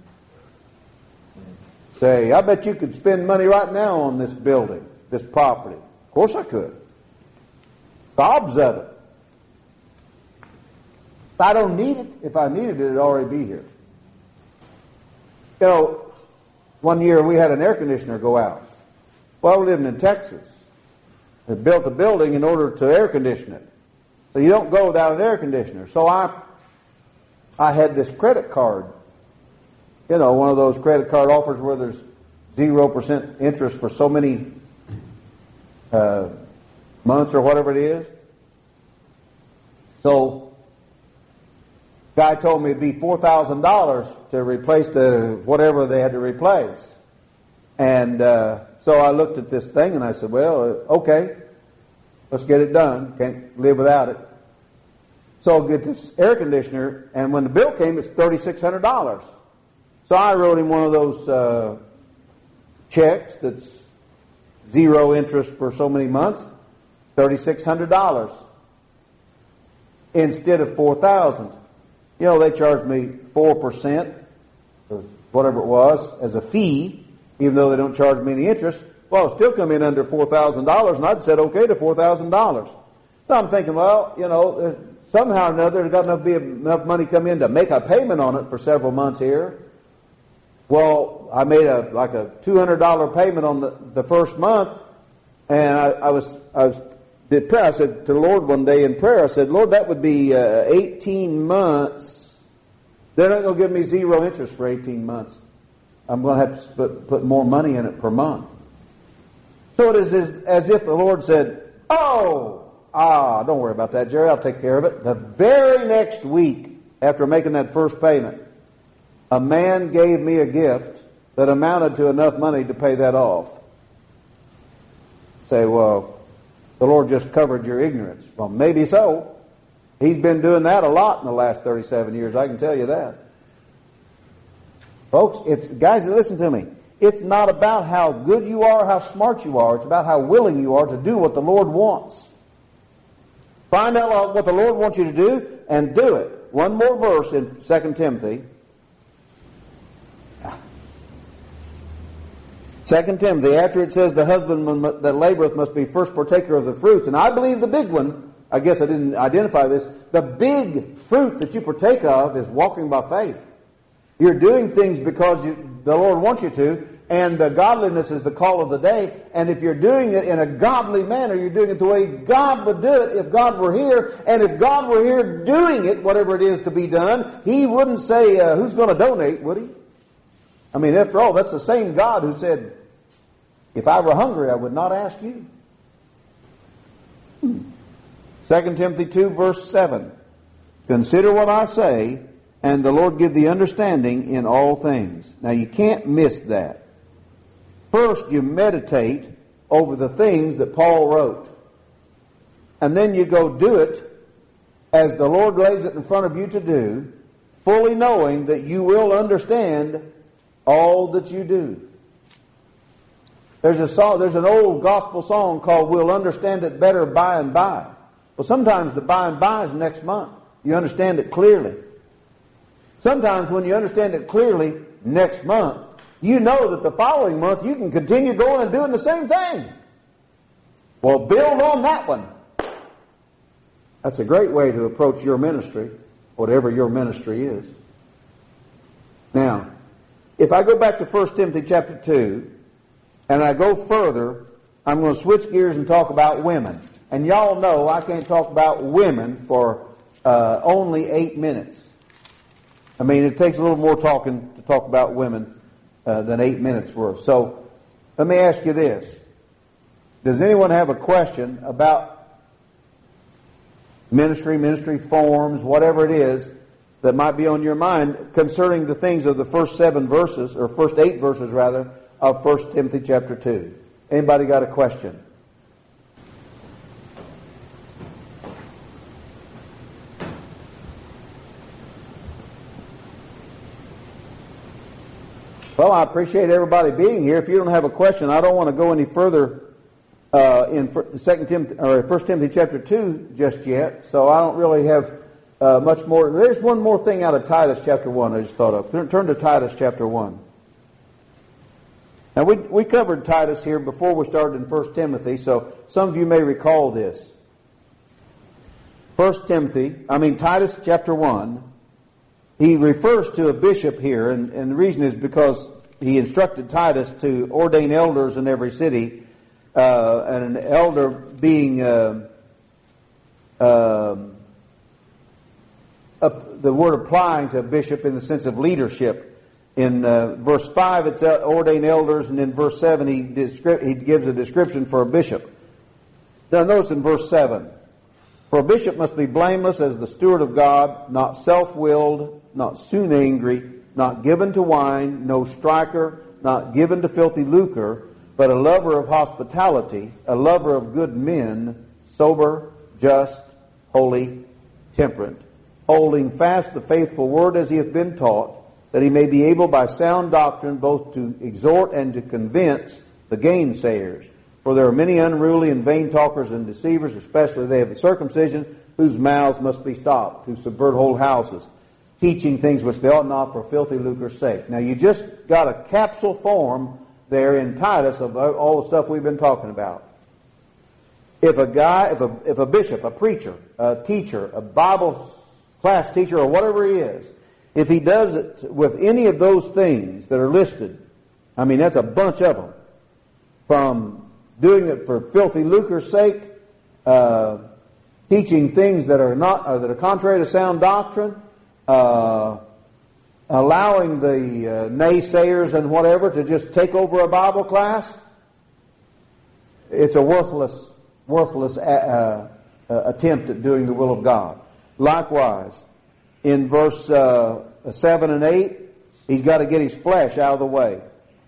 Say, I bet you could spend money right now on this building, this property. Of course I could. Gobs of it. I don't need it. If I needed it, it'd already be here. You know, one year we had an air conditioner go out. Well, I was living in Texas. They built a building in order to air condition it. So you don't go without an air conditioner. So I had this credit card. You know, one of those credit card offers where there's 0% interest for so many months or whatever it is. So guy told me it'd be $4,000 to replace whatever they had to replace. And so I looked at this thing and I said, well, okay, let's get it done. Can't live without it. So I'll get this air conditioner, and when the bill came, it's $3,600. So I wrote him one of those checks that's 0 interest for so many months, $3,600 instead of $4,000. You know, they charged me 4% or whatever it was as a fee, even though they don't charge me any interest. Well, it still come in under $4,000, and I'd said okay to $4,000. So I'm thinking, well, somehow or another there's got to be enough money come in to make a payment on it for several months here. Well, I made a $200 payment on the first month, and I did prayer. I said to the Lord one day in prayer, I said, Lord, that would be 18 months. They're not going to give me zero interest for 18 months. I'm going to have to put more money in it per month. So it is as if the Lord said, don't worry about that, Jerry, I'll take care of it. The very next week, after making that first payment, a man gave me a gift that amounted to enough money to pay that off. Say, well, the Lord just covered your ignorance. Well, maybe so. He's been doing that a lot in the last 37 years, I can tell you that. Folks, guys, listen to me. It's not about how good you are, how smart you are. It's about how willing you are to do what the Lord wants. Find out what the Lord wants you to do and do it. One more verse in 2 Timothy. 2 Timothy, after it says the husbandman that laboreth must be first partaker of the fruits. And I believe the big one, I guess I didn't identify this, the big fruit that you partake of is walking by faith. You're doing things because the Lord wants you to, and the godliness is the call of the day. And if you're doing it in a godly manner, you're doing it the way God would do it if God were here. And if God were here doing it, whatever it is to be done, He wouldn't say, who's going to donate, would He? I mean, after all, that's the same God who said, if I were hungry, I would not ask you. 2 Timothy 2, verse 7. Consider what I say, and the Lord give thee understanding in all things. Now, you can't miss that. First, you meditate over the things that Paul wrote. And then you go do it as the Lord lays it in front of you to do, fully knowing that you will understand all that you do. There's an old gospel song called We'll Understand It Better By and By. Well, sometimes the by and by is next month. You understand it clearly. Sometimes when you understand it clearly next month, you know that the following month you can continue going and doing the same thing. Well, build on that one. That's a great way to approach your ministry, whatever your ministry is. Now, if I go back to 1 Timothy chapter 2, and I go further, I'm going to switch gears and talk about women. And y'all know I can't talk about women for only 8 minutes. I mean, it takes a little more talking to talk about women than 8 minutes worth. So, let me ask you this. Does anyone have a question about ministry forms, whatever it is that might be on your mind concerning the things of the first 7 verses, or first 8 verses rather, of 1 Timothy chapter 2? Anybody got a question? Well, I appreciate everybody being here. If you don't have a question, I don't want to go any further in 1 Timothy chapter 2 just yet, so I don't really have much more. There's one more thing out of Titus chapter 1 I just thought of. Turn to Titus chapter 1. Now, we covered Titus here before we started in 1 Timothy, so some of you may recall this. Titus chapter 1, he refers to a bishop here, and the reason is because he instructed Titus to ordain elders in every city, and an elder being the word applying to a bishop in the sense of leadership. In verse 5, it's ordain elders, and in verse 7, he gives a description for a bishop. Now notice in verse 7, for a bishop must be blameless as the steward of God, not self-willed, not soon angry, not given to wine, no striker, not given to filthy lucre, but a lover of hospitality, a lover of good men, sober, just, holy, temperate, holding fast the faithful word as he hath been taught, that he may be able by sound doctrine both to exhort and to convince the gainsayers. For there are many unruly and vain talkers and deceivers, especially they of the circumcision, whose mouths must be stopped, who subvert whole houses, teaching things which they ought not for filthy lucre's sake. Now you just got a capsule form there in Titus of all the stuff we've been talking about. If a bishop, a preacher, a teacher, a Bible class teacher, or whatever he is, if he does it with any of those things that are listed, I mean, that's a bunch of them. From doing it for filthy lucre's sake, teaching things that are contrary to sound doctrine, allowing the naysayers and whatever to just take over a Bible class, it's a worthless attempt at doing the will of God. Likewise, in verse 7 and 8, he's got to get his flesh out of the way.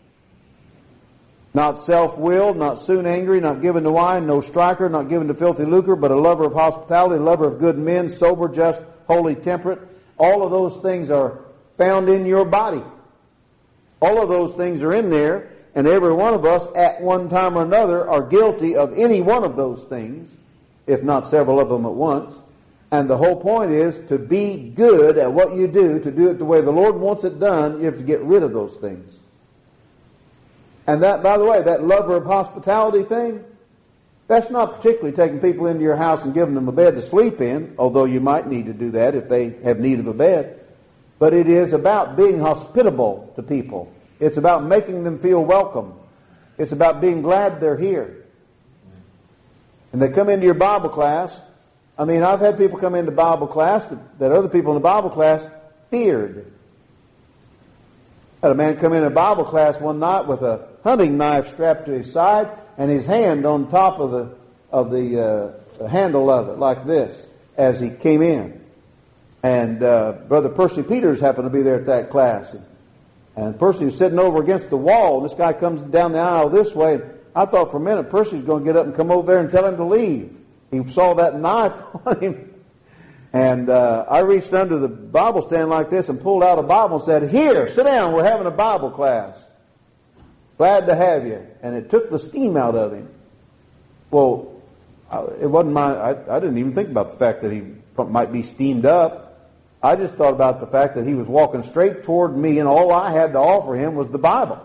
Not self-willed, not soon angry, not given to wine, no striker, not given to filthy lucre, but a lover of hospitality, a lover of good men, sober, just, holy, temperate. All of those things are found in your body. All of those things are in there, and every one of us at one time or another are guilty of any one of those things, if not several of them at once. And the whole point is to be good at what you do, to do it the way the Lord wants it done. You have to get rid of those things. And that, by the way, that lover of hospitality thing, that's not particularly taking people into your house and giving them a bed to sleep in, although you might need to do that if they have need of a bed. But it is about being hospitable to people. It's about making them feel welcome. It's about being glad they're here. And they come into your Bible class. I mean, I've had people come into Bible class that other people in the Bible class feared. I had a man come in a Bible class one night with a hunting knife strapped to his side and his hand on top of the handle of it, like this, as he came in. And Brother Percy Peters happened to be there at that class. And Percy was sitting over against the wall, and this guy comes down the aisle this way. And I thought for a minute Percy was going to get up and come over there and tell him to leave. He saw that knife on him. And I reached under the Bible stand like this and pulled out a Bible and said, "Here, sit down, we're having a Bible class. Glad to have you." And it took the steam out of him. Well, it wasn't I didn't even think about the fact that he might be steamed up. I just thought about the fact that he was walking straight toward me and all I had to offer him was the Bible.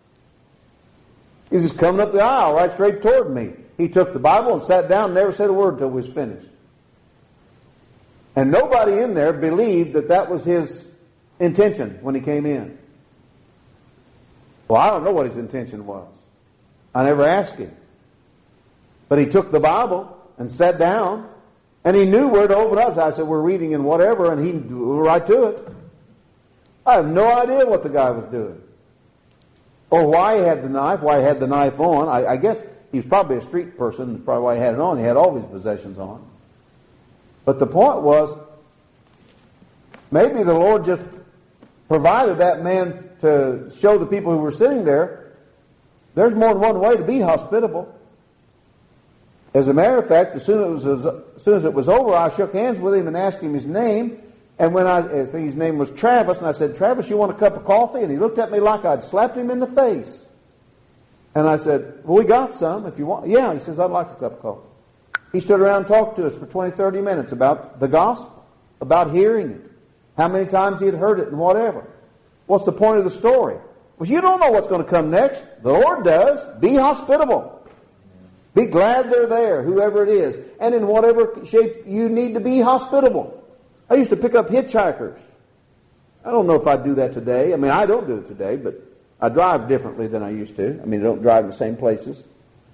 He was just coming up the aisle right straight toward me. He took the Bible and sat down and never said a word until we was finished. And nobody in there believed that that was his intention when he came in. Well, I don't know what his intention was. I never asked him. But he took the Bible and sat down, and he knew where to open up. So I said, "We're reading in whatever," and he went right to it. I have no idea what the guy was doing. Or why he had the knife, why he had the knife on. I guess he was probably a street person. That's probably why he had it on. He had all his possessions on. But the point was, maybe the Lord just provided that man to show the people who were sitting there, there's more than one way to be hospitable. As a matter of fact, as soon as it was over, I shook hands with him and asked him his name. And when I think his name was Travis, and I said, "Travis, you want a cup of coffee?" And he looked at me like I'd slapped him in the face. And I said, "Well, we got some if you want." "Yeah," he says, "I'd like a cup of coffee." He stood around and talked to us for 20, 30 minutes about the gospel, about hearing it, how many times he had heard it and whatever. What's the point of the story? Well, you don't know what's going to come next. The Lord does. Be hospitable. Be glad they're there, whoever it is. And in whatever shape you need to be hospitable. I used to pick up hitchhikers. I don't know if I'd do that today. I mean, I don't do it today, but I drive differently than I used to. I mean, I don't drive in the same places.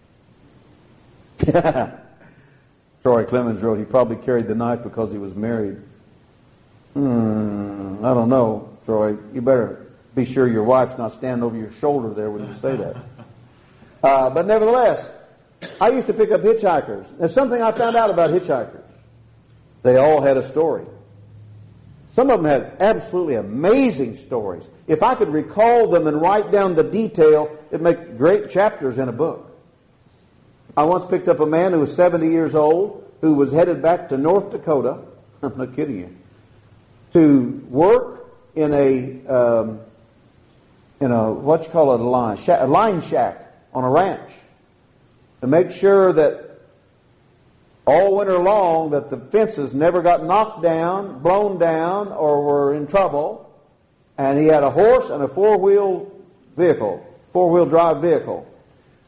Troy Clemens wrote he probably carried the knife because he was married. I don't know, Troy. You better be sure your wife's not standing over your shoulder there when you say that. But nevertheless, I used to pick up hitchhikers. There's something I found out about hitchhikers. They all had a story. Some of them had absolutely amazing stories. If I could recall them and write down the detail, it'd make great chapters in a book. I once picked up a man who was 70 years old, who was headed back to North Dakota, I'm not kidding you, to work in a what you call it, a line shack on a ranch, to make sure that all winter long that the fences never got knocked down, blown down, or were in trouble. And he had a horse and a four-wheel drive vehicle.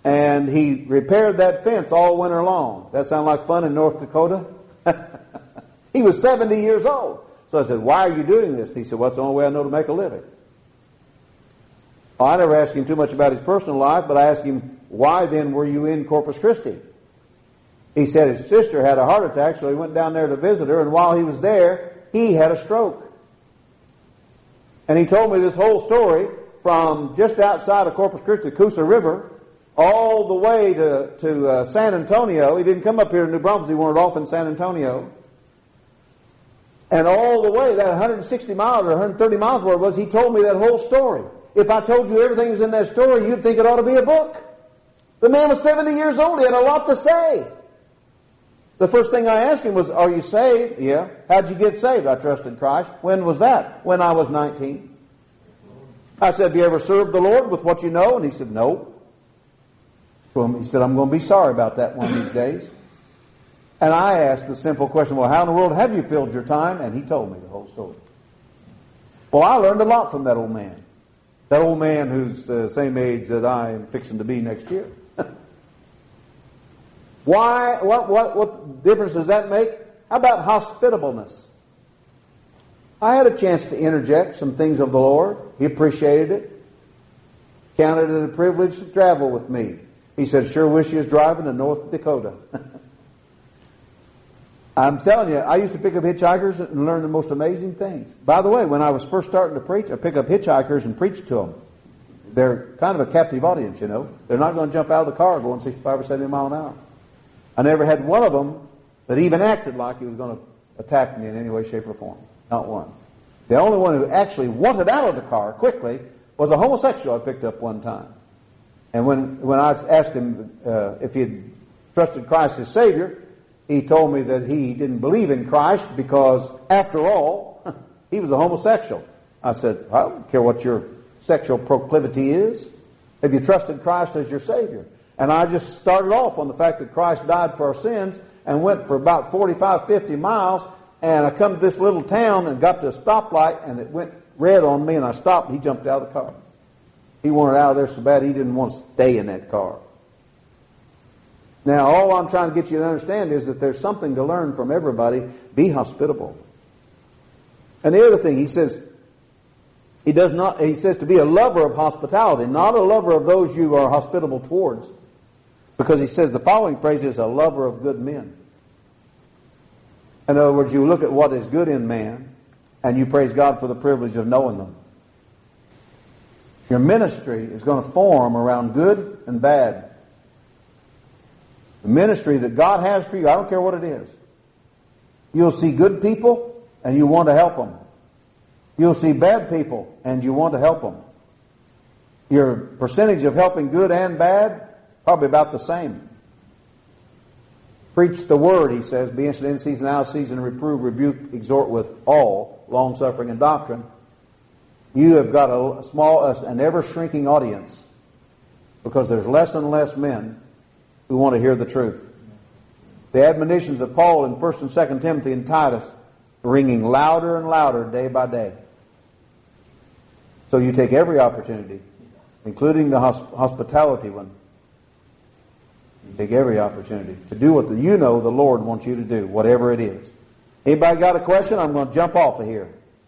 and he repaired that fence all winter long. That sound like fun in North Dakota? He was 70 years old. So I said, why are you doing this? And he said, well, it's the only way I know to make a living. Well, I never asked him too much about his personal life, but I asked him, why then were you in Corpus Christi? He said his sister had a heart attack, so he went down there to visit her, and while he was there, he had a stroke. And he told me this whole story from just outside of Corpus Christi, the Coosa River, all the way to San Antonio. He didn't come up here to New Braunfels. He wandered off in San Antonio. And all the way, that 160 miles or 130 miles where it was, he told me that whole story. If I told you everything was in that story, you'd think it ought to be a book. The man was 70 years old. He had a lot to say. The first thing I asked him was, are you saved? Yeah. How'd you get saved? I trusted Christ. When was that? When I was 19. I said, have you ever served the Lord with what you know? And he said, no. He said, I'm going to be sorry about that one of these days. And I asked the simple question, well, how in the world have you filled your time? And he told me the whole story. Well, I learned a lot from that old man. That old man who's the same age that I am fixing to be next year. Why? What difference does that make? How about hospitableness? I had a chance to interject some things of the Lord. He appreciated it. Counted it a privilege to travel with me. He said, sure wish you was driving to North Dakota. I'm telling you, I used to pick up hitchhikers and learn the most amazing things. By the way, when I was first starting to preach, I pick up hitchhikers and preach to them. They're kind of a captive audience, you know. They're not going to jump out of the car going 65 or 70 miles an hour. I never had one of them that even acted like he was going to attack me in any way, shape, or form. Not one. The only one who actually wanted out of the car quickly was a homosexual I picked up one time. And when I asked him if he had trusted Christ as Savior, he told me that he didn't believe in Christ because, after all, he was a homosexual. I said, I don't care what your sexual proclivity is. Have you trusted Christ as your Savior? And I just started off on the fact that Christ died for our sins and went for about 45, 50 miles. And I come to this little town and got to a stoplight, and it went red on me, and I stopped, and he jumped out of the car. He wanted out of there so bad he didn't want to stay in that car. Now, all I'm trying to get you to understand is that there's something to learn from everybody. Be hospitable. And the other thing, he says to be a lover of hospitality, not a lover of those you are hospitable towards. Because he says the following phrase is a lover of good men. In other words, you look at what is good in man, and you praise God for the privilege of knowing them. Your ministry is going to form around good and bad. The ministry that God has for you, I don't care what it is. You'll see good people, and you want to help them. You'll see bad people, and you want to help them. Your percentage of helping good and bad, probably about the same. Preach the word, he says, be instant in season, out of season, reprove, rebuke, exhort with all long-suffering and doctrine. You have got an ever-shrinking audience because there's less and less men who want to hear the truth. The admonitions of Paul in 1 and 2 Timothy and Titus are ringing louder and louder day by day. So you take every opportunity, including the hospitality one. You take every opportunity to do what you know the Lord wants you to do, whatever it is. Anybody got a question? I'm going to jump off of here.